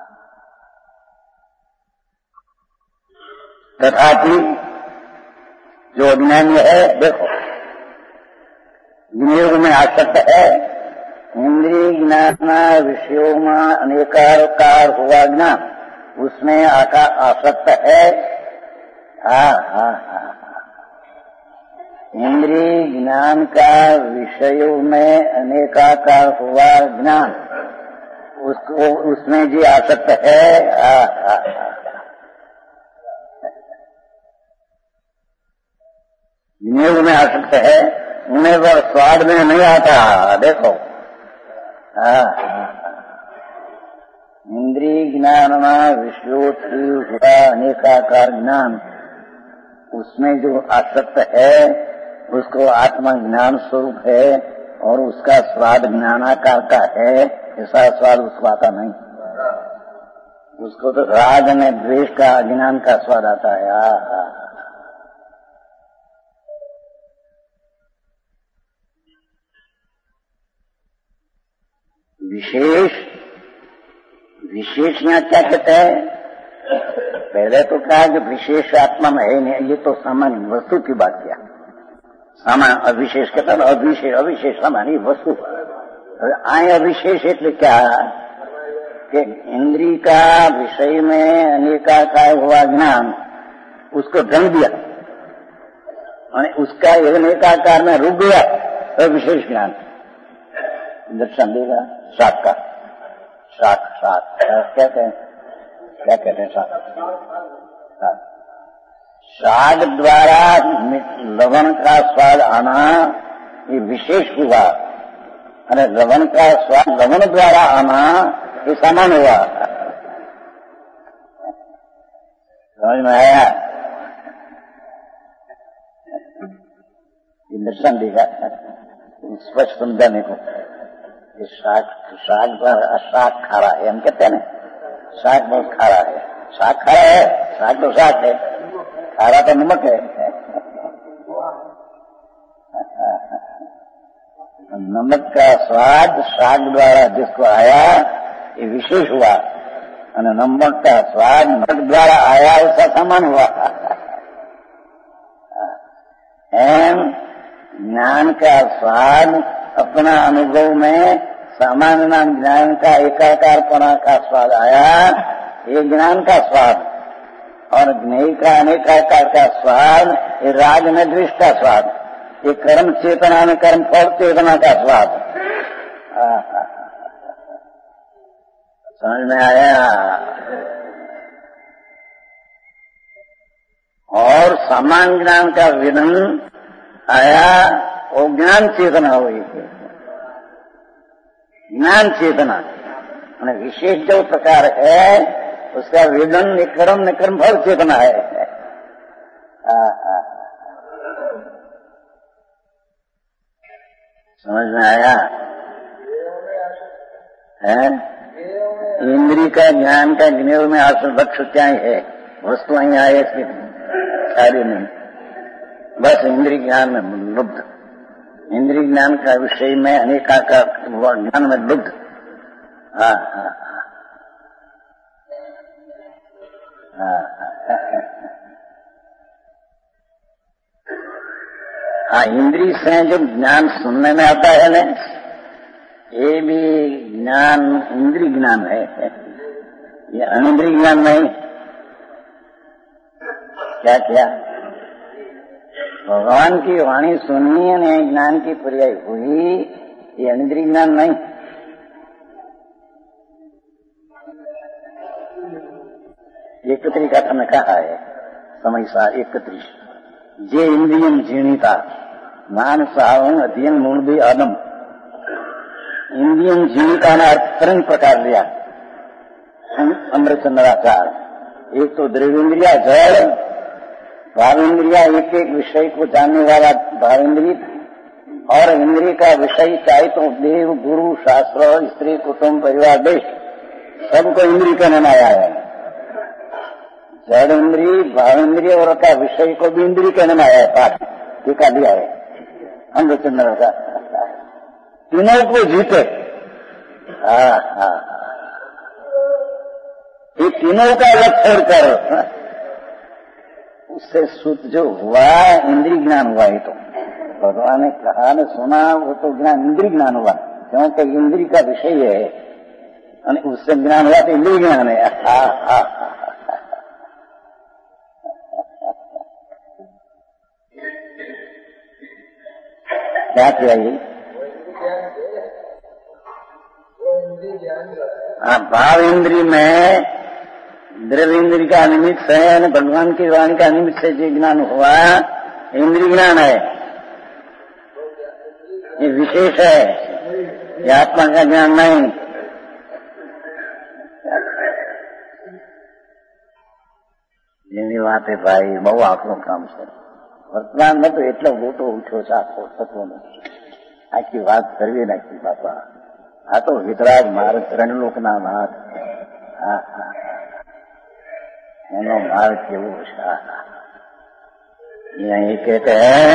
S2: तथापि जो अज्ञानी है, देखो विनियोग में आसक्त है, इंद्रिय ज्ञान विषयों में अनेकाकार हुआ ज्ञान उसमें आका आसक्त है। हाँ हाँ हाँ इंद्रिय ज्ञान का विषयों में अनेकाकार हुआ ज्ञान उसको उसमें जी आसक्त है। हाँ हाँ विनियोग में आसक्त है, उन्हें वह स्वाद में नहीं आता। देखो हाँ इंद्रिय ज्ञान में विषयोत्थी हुआ अनेकाकार ज्ञान उसमें जो आसक्त है उसको आत्मा ज्ञान स्वरूप है और उसका स्वाद ज्ञानाकार का है, ऐसा स्वाद उसको आता नहीं। उसको तो राग में द्वेष का अज्ञान का स्वाद आता है। आ, आ, विशेष विशेष यहाँ क्या कहते हैं? पहले तो कहा कि विशेष आत्मा में है नहीं, ये तो सामान्य वस्तु की बात किया। सामान्य अविशेष कहता है, अविशेष अविशेष सामान्य वस्तु। आए अविशेष એટલે क्या कि इंद्री का विषय में अनेकाकार हुआ ज्ञान उसको ढंग दिया और उसका अनेकाकार में रुक गया तो विशेष ज्ञान दर्शन देगा। शाक का शाक शाक क्या कहते हैं, क्या कहते हैं शाक? शाक द्वारा लवण का स्वाद आना ये विशेष हुआ, अरे लवण का स्वाद लवण द्वारा आना ये समान हुआ। समझ में आया? ये दर्शन देगा स्पष्ट समझाने को। ये शाक शाक द्वारा शाक खारा है, हम कहते हैं ना शाक बहुत खारा है। शाक खारा है, शाक तो शाक है, खारा तो नमक है। नमक का स्वाद शाक द्वारा जिसको आया ये विशेष हुआ, और नमक का स्वाद नमक द्वारा आया उसका समान हुआ। एम ज्ञान का स्वाद अपना अनुभव में सामान्य ज्ञान का एकाकारपना का स्वाद आया, ये ज्ञान का स्वाद, और ज्ञेय का अनेकाकार का स्वाद ये राग में द्वेष का स्वाद, ये कर्म चेतना में कर्म फल चेतना का स्वाद। समझ में आया? और समान ज्ञान का विधन आया, वो ज्ञान चेतना हुई। ज्ञान चेतना विशेष जो प्रकार है उसका विधन निकर्म निकर्म फल चेतना है। आ, आ, समझ में आया? है इंद्री का ज्ञान का ज्ञेय में आसन लक्ष्य क्या है, वस्तु અહીં आए इसकी सारी नहीं, बस इंद्री ज्ञान में लुब्ध, इंद्री ज्ञान का विषय में अनेकाकार ज्ञान में लुब्ध। हाँ हाँ हाँ इंद्री से जो ज्ञान सुनने में आता है ना, ये भी ज्ञान इंद्री ज्ञान है, ये अनिंद्री ज्ञान नहीं। क्या क्या भगवान की वाणी सुनी ने ज्ञान की पर्याय हुई, ये अनिंद्री ज्ञान नहीं। एकत्री का तने कहा है समय सा एकत्री जे इंद्रियम जीणिता ज्ञान सावंग अध्ययन मूल भी आदम। इंद्रियम जीविका ने अर्थ तीन प्रकार लिया अमृतचंद्राचार। एक तो द्रव्येंद्रिया जड़, भावेंद्रिया एक एक विषय को जानने वाला भावेंद्रिय, और इंद्रिय का विषय चाहे तो देव गुरु शास्त्र स्त्री कुटुंब परिवार देश सबको इंद्रिय कहने में आया है। जड़ इंद्रिय भावेंद्रिय और का विषय को भी इंद्रिय कहने में आया है। पाठ टीका दिया है अमृतचंद्र का, तीनों को जीते। हाँ हाँ ये तीनों का अलग छोड़कर उससे शुद्ध जो हुआ इंद्रिय ज्ञान हुआ। ये तो भगवान ने कहा ने सुना वो तो ज्ञान इंद्रिय ज्ञान हुआ, क्योंकि इंद्रिय का विषय है और उससे ज्ञान हुआ तो इंद्रिय ज्ञान है। हाँ हाँ क्या किया ये? हाँ भाव इंद्रिय में द्रव्य इंद्रिय का निमित्त है, भगवान की वाणी का निमित्त से जो ज्ञान हुआ इंद्रिय ज्ञान है, ये विशेष है, ये आत्मा का ज्ञान नहीं। જેની વાતે ભાઈ બહુ આખું કામ છે વર્તમાનમાં તો એટલો મોટો ઉઠ્યો છે આખો થતો નથી, આખી વાત કરવી નાખી બાપા। આ તો વિતરાગ માર્ગ ત્રણલોકના નાથ, હા હા એનો માર્ગ કેવો છે। यही कहते हैं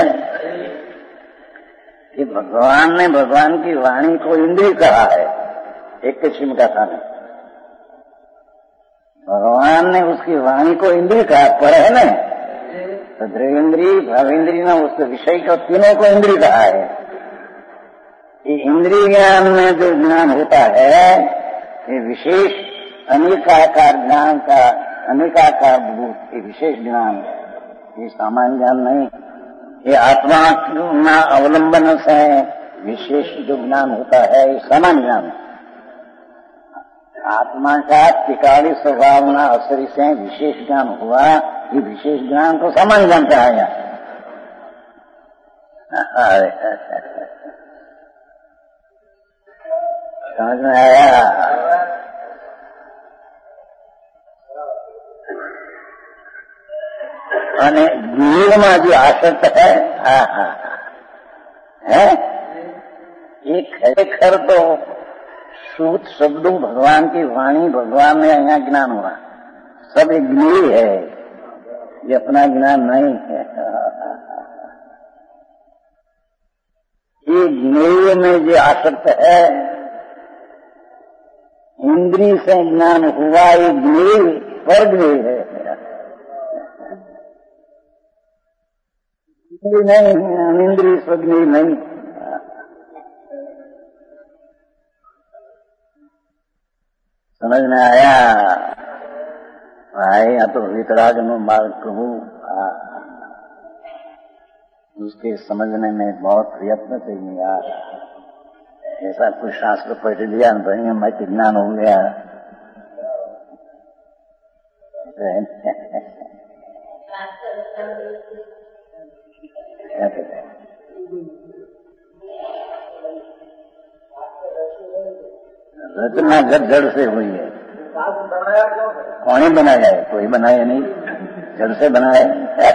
S2: कि भगवान ने भगवान की वाणी को इंद्रिय कहा है, एक किस्म का था नहीं। भगवान ने उसकी वाणी को इंद्रिय कहा, पर है ना, तो द्रव्येंद्रिय भावेंद्रिय ना उसके विषय को तीनों को इंद्रिय कहा है। ये इंद्रिय ज्ञान में जो ज्ञान होता है ये विशेष अनेकाकार ज्ञान का अनेकाकार भूत, ये विशेष ज्ञान, ये सामान्य ज्ञान नहीं। ये आत्मा ना अवलंबन से विशेष जो ज्ञान होता है ये सामान्य ज्ञान। आत्मा का त्रिकाली स्वभावना असरी से विशेष ज्ञान हुआ, ये विशेष ज्ञान को सामान्य ज्ञान कहा गया। समझ में आया? અને જીવમાં જે આસક્ત है હા હા है ये खरेखर तो शुद्ध शब्दों भगवान की वाणी, भगवान में यहाँ ज्ञान हुआ, सब एक ज्ञेय है, ये अपना ज्ञान नहीं है। ये ज्ञेय में जो आसक्त है, इंद्रिय से ज्ञान हुआ, ये ज्ञेय पर ज्ञेय है, नहीं अनिंद्रिय स्वज्ञेय नहीं। समझ में आया भाई? या तो वितराग नो मार्ग प्रभु उसके समझने में बहुत प्रयत्न चाहिए यार। ऐसा कोई शास्त्र पढ़ लिया बढ़िया मत ज्ञान हो गया रचना जड़ जड़ से हुई है। कौन ही बनाया है? कोई बनाया नहीं, जड़ से बनाया।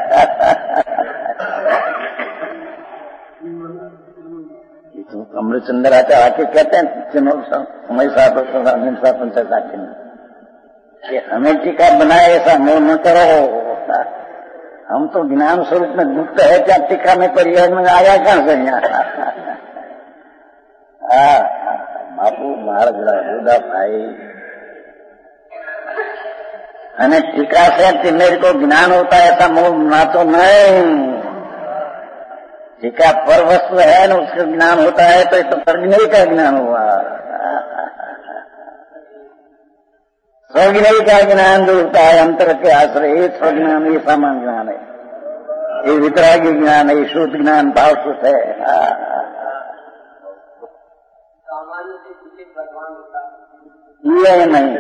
S2: ये तो अमृतचंद्र आते आके कहते हैं समय साथ पंचायत कि हमें टीका बनाए ऐसा मोह न करो, हम तो ज्ञान स्वरूप में गुप्त है, क्या टीका में परिहर में आया कहां से यहाँ? बापू मार बुढ़ा भाई અને टीका से मेरे को ज्ञान होता है ऐसा मोह ना तो नहीं। टीका पर वस्तु है ना, उसका ज्ञान होता है तो ये तो परज्ञेय का ज्ञान हुआ। स्वज्ञेय का ज्ञान जो होता है अंतर के आश्रय, स्वज्ञान ये सामान्य ज्ञान है, ये वितरागी ज्ञान है, ये शुद्ध ज्ञान भाव शुद्ध है। ये नहीं,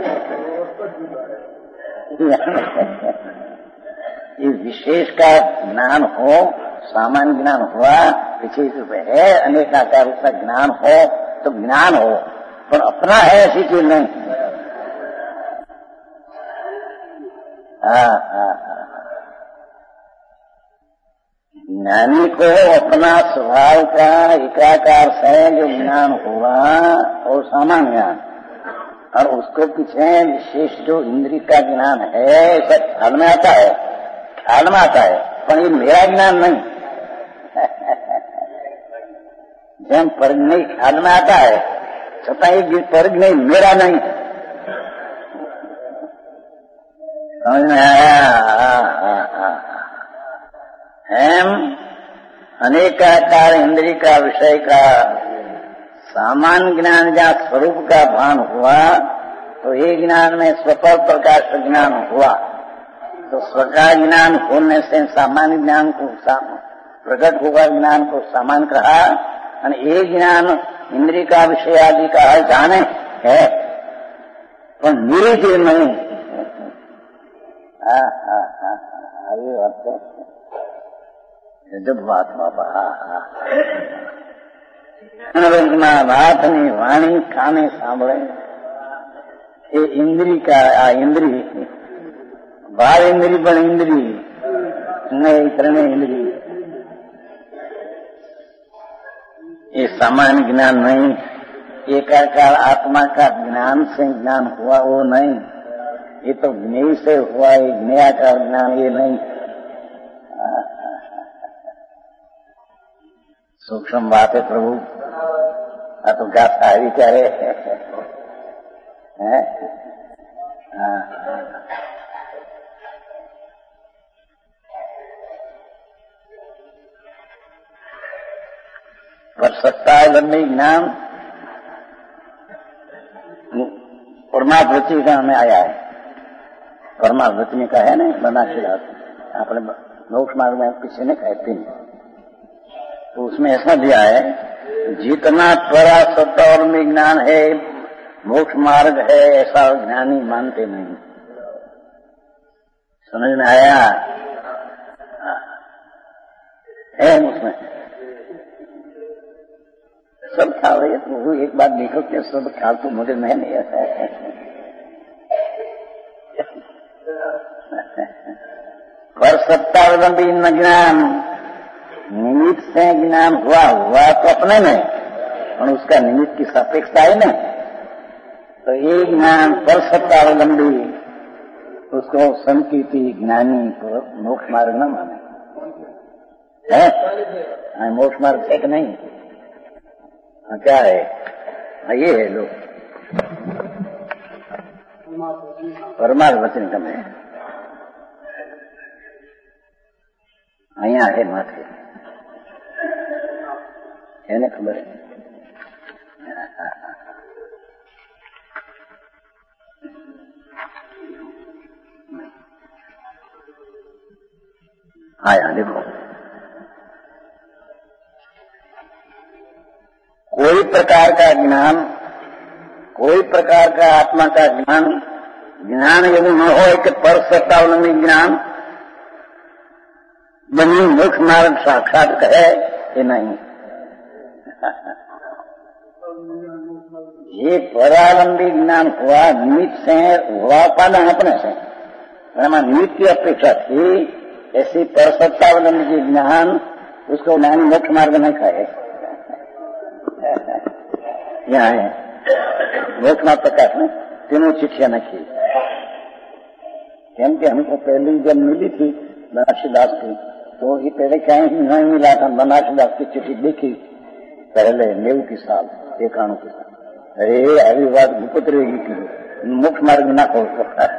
S2: ये विशेष का ज्ञान हो, सामान्य ज्ञान हुआ, विशेष रूप है, अनेकाकार रूप का ज्ञान हो तो ज्ञान हो, पर अपना है ऐसी चीज नहीं। हाँ हाँ ज्ञानी को अपना स्वभाव का एकाकार से जो ज्ञान हुआ और सामान्य ज्ञान, और उसको पीछे विशेष जो इंद्रिय का ज्ञान है ऐसा ख्याल में आता है, ख्याल में आता है, पर ये मेरा ज्ञान नहीं। जब परज्ञेय ख्याल में आता है छता ये परज्ञेय मेरा नहीं। समझ में आया? हम अनेकाकार इंद्रिय का विषय का सामान्य ज्ञान जहाँ स्वरूप का भान हुआ तो ये ज्ञान में स्वपर प्रकाश ज्ञान हुआ, तो स्व का ज्ञान होने से सामान्य ज्ञान को प्रकट हुआ ज्ञान को सामान्य कहा, और ये ज्ञान इंद्रिय का विषय आदि का जाने है पर मेरी चीज नहीं। ये जब बात बाबा હાથની વાણી કાને સાંભળે એ ઇન્દ્રિય का आ इंद्रिय बाल इंद्रिय पण इंद्रिय नहीं त्रणेय इंद्रिय, ये सामान्य ज्ञान नहीं। एकाकार आत्मा का ज्ञान से ज्ञान हुआ वो नहीं, ये तो ज्ञेय से हुआ, ये ज्ञेयाकार ज्ञान ये नहीं। सूक्ष्म बात है प्रभु, आ तो गाथा आई क्या है? पर सत्तावलंबी ज्ञान परमावृत्ति का हमें आया है। परमावृत्ति का है ना बनाशीलास अपने मोक्ष मार्ग में किसी ने कहते नहीं, तो उसमें ऐसा दिया है जितना त्वरा सत्तावलंबी ज्ञान है मोक्ष मार्ग है ऐसा ज्ञानी मानते नहीं। समझ में आया है? उसमें सब ख्याल है, तो एक बात लिखो कि सब ख्याल तो मुझे में नहीं आता है। पर सत्तावलंबी न ज्ञान निमित्त से ज्ञान हुआ हुआ तो अपने में, और उसका निमित्त की सापेक्षता है ना, तो ये ज्ञान पर सत्तावलंबी उसको संकीर्ति ज्ञानी को मोक्ष मार्ग न माने है। मोक्ष मार्ग है कि नहीं? हाँ, क्या है? हाँ, ये है लोग परमार्थ वचन कम है। અહીંયા है माथे है ना, खबर है? हाँ, यहाँ देखो, कोई प्रकार का ज्ञान, कोई प्रकार का आत्मा का ज्ञान, ज्ञान यदि न हो कि पर सत्तावलंबी ज्ञान बनी मोक्ष मार्ग साक्षात है कि नहीं। ये परावलंबी ज्ञान हुआ निमित्त से, हुआ पालन अपने से, निमित्त की अपेक्षा थी, ऐसी पर सत्तावलंबी ज्ञान उसको ज्ञान मोक्ष मार्ग नहीं खाए। यहाँ है मोक्ष मार्ग प्रकाश में तीनों चिट्ठियां लिखी, केम के हमको पहली जब मिली थी बनारसी दास की, तो ये पहले कहीं नहीं मिला था। बनारसी दास की चिट्ठी लिखी पहले नेव की साल एकाणु के साल। अरे अभी बात गुप्त रहेगी कि मोक्ष मार्ग न हो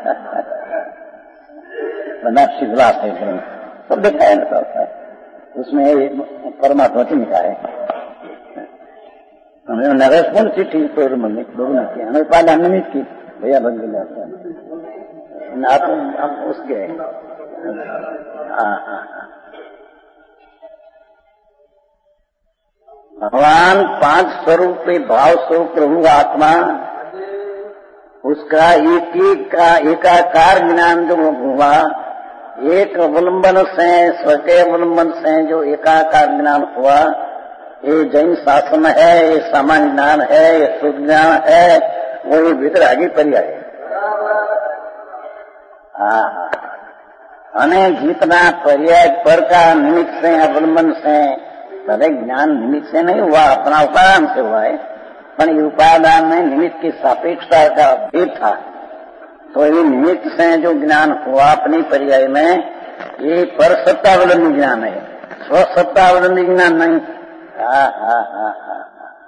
S2: बनारसी विलास है सब देखा है ना, उसमें परमात्मा की लिखा है। हमें नरेशपुर चिट्ठी तो दोनों की हमें पहले निमित्त की भैया बन गया आप उसके। हाँ हाँ हाँ, भगवान पांच स्वरूप भाव स्वरूप प्रभु आत्मा, उसका एक एक का एकाकार ज्ञान जो हुआ, एक अवलंबन से स्वके अवलंबन से जो एकाकार ज्ञान हुआ, ये जैन शासन है, ये सामान्य ज्ञान है, ये शुद्ध ज्ञान है, वो ये भीतर आगे पर्याय है। हाँ, अनेक जितना पर्याय पर का निमित्त से अवलंबन से, भले ज्ञान निमित्त से नहीं हुआ, अपना उपादान से हुआ है, पर ये उपादान में निमित्त की सापेक्षता का भेद था, तो ये निमित्त से जो ज्ञान हुआ अपनी पर्याय में, ये पर सत्तावलंबी ज्ञान है, स्वसत्तावलंबी ज्ञान नहीं। हाँ हाँ हाँ हाँ,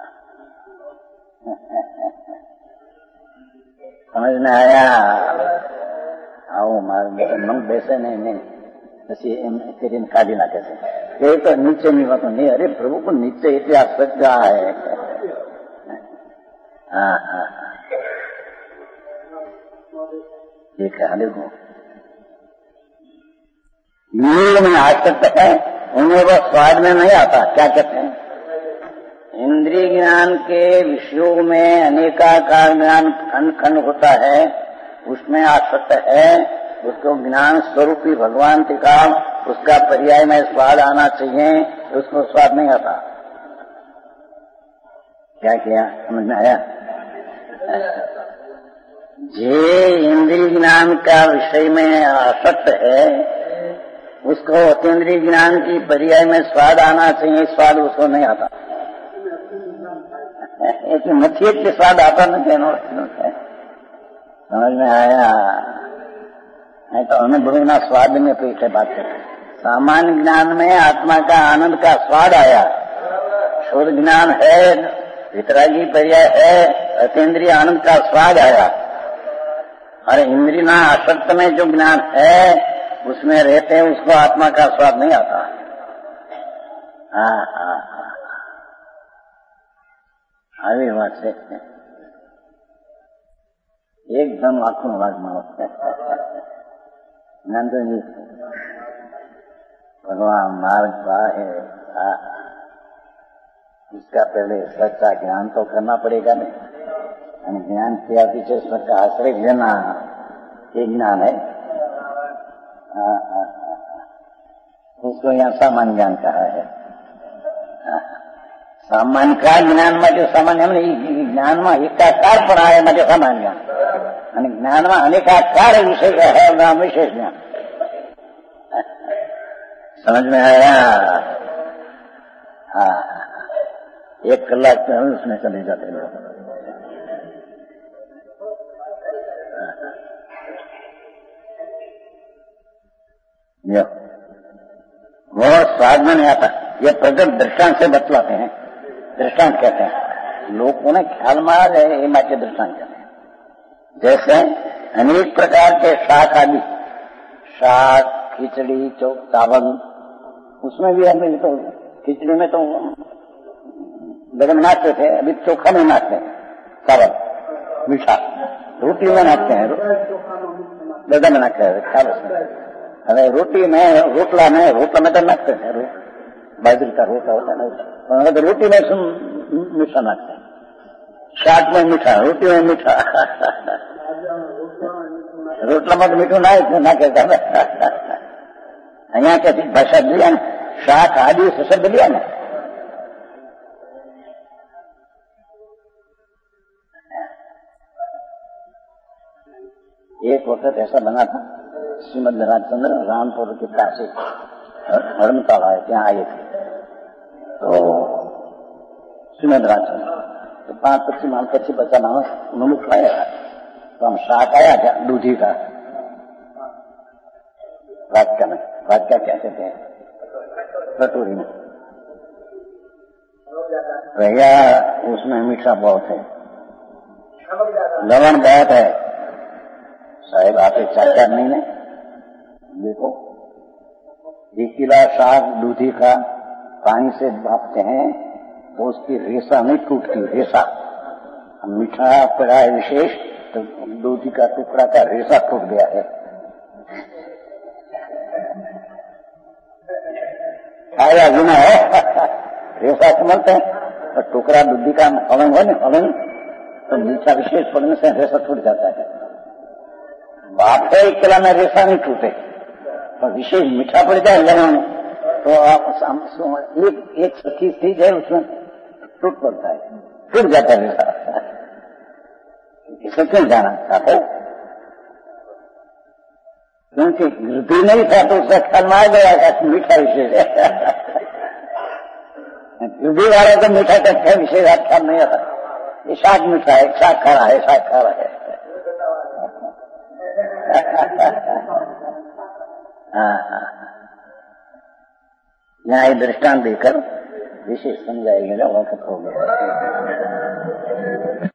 S2: समझ में आया? आओ मार मन बैसे नहीं नहीं પછી એમ તેરી કાઢી નાખે છે, એ તો નીચેની વાતો નહીં। અરે પ્રભુ પણ નીચે ઇતિહાસ સચ્ચા है। हाँ हाँ हाँ, ठीक है। देखो नील में आसक्त है, उन्हें वह स्वाद में नहीं आता। क्या कहते हैं? इंद्रिय ज्ञान के विषयों में अनेकाकार ज्ञान खंड खंड होता है, उसमें आसक्त है, उसको ज्ञान स्वरूपी भगवान टिका, उसका पर्याय में स्वाद आना चाहिए, उसको स्वाद नहीं आता। क्या किया? समझ में आया? जे इंद्रिय ज्ञान का विषय में आसक्त है, उसको अतीन्द्रिय ज्ञान की पर्याय में स्वाद आना चाहिए, स्वाद उसको नहीं आता। एक मथियत के स्वाद आता नहीं। समझ में आया? नहीं तो अनुभव ना स्वाद में पीछे बात करते। सामान्य ज्ञान में आत्मा का आनंद का स्वाद आया, शुद्ध ज्ञान है, वितरागी पर्याय है, अतीन्द्रिय आनंद का स्वाद आया। और इंद्रिय ना आसक्त में जो ज्ञान है उसमें रहते हैं, उसको आत्मा का स्वाद नहीं आता। हाँ हाँ हाँ, આવી વાત છે. એકદમ આખું વાગમાં ज्ञान तो नहीं भगवान मार्ग का है. इसका पहले सच्चा ज्ञान तो करना पड़ेगा नहीं. ज्ञान किया पीछे सबका आश्रय लेना ये ज्ञान है. हाँ हाँ उसको यहाँ सामान्य ज्ञान कहा है. सामान्य का ज्ञान में जो सामान्य ज्ञान में एकाकार पण आहे म्हणजे सामान्य ज्ञान आणि ज्ञान में अनेकाकार विषय है नाम विशेष ज्ञान. समझ में आया? हाँ एक कलाक में हम उसमें चले जाते हैं. वो स्वाद में नहीं आता. ये प्रगट दृष्टांत से बतलाते हैं. दृष्टांत कहते हैं. लोगों ने ख्याल में आ गए ये माचे दृष्टांत कहते हैं. जैसे अनेक प्रकार के शाक आदि, शाक, खिचड़ी, चौक, चावल, उसमें भी हमें तो खिचड़ी में तो लगन नाचते थे, अभी चोखा में नाचते हैं. चावल मीठा, रोटी में नाचते हैं, लगन नाचते हैं चावल में. अरे रोटी में रोटला में रोटला में तो नाचते हैं. बाजरी का रोटला होता है ना, तो रोटी में मीठा नाचते हैं. शाक में मीठा, रोटी में मीठा. रोटला में तो मीठू ना ना कहता. અહીંયા ક્યાંથી ભાષા બોલ્યા ને શાક આદિ શબ્દ બોલ્યા ને. एक वक्त ऐसा बना था. श्रीमद रामचंद्र रामपुर के काशी धर्मशाला है ત્યાં आए थे. तो श्रीमद रामचंद्र तो पांच पच्चीस माल पच्चीस बच्चा मानस उन्होंने खाया था. तो हम शाक आया था दूधी का. वाटका में वाटका कहते थे कटोरी में. भैया उसमें मीठा बहुत है, लवण बहुत है. साहेब आप एक चाचा नहीं है. देखो एक किलो शाक दूधी का पानी से भापते हैं तो उसकी रेशा नहीं टूटती. रेशा मीठा पड़ा है विशेष तो दूधी का टुकड़ा का रेशा टूट गया है. आया गुना है. रेशा समझते हैं और टुकड़ा दूधी का अलग हो ना अलग तो मीठा विशेष पड़ने से रेशा टूट जाता है. बात है एक किला में रेशा नहीं टूटे और विशेष मीठा पड़ जाए लवण तो आप एक एक सखी चीज है उसमें टूट पड़ता है, टूट जाता है रेशा. इसे क्यों जाना चाहते? क्योंकि वृद्धि नहीं था तो उसका ख्याल में आ गया मीठा विशेष है. वृद्धि वाले तो मीठा कहते हैं विशेष ख्याल नहीं आता. ये शाक मीठा है, शाक खा रहा है, शाक खा रहा है. यहाँ ये दृष्टांत देकर विशेष समझाएगा वक्त हो गया.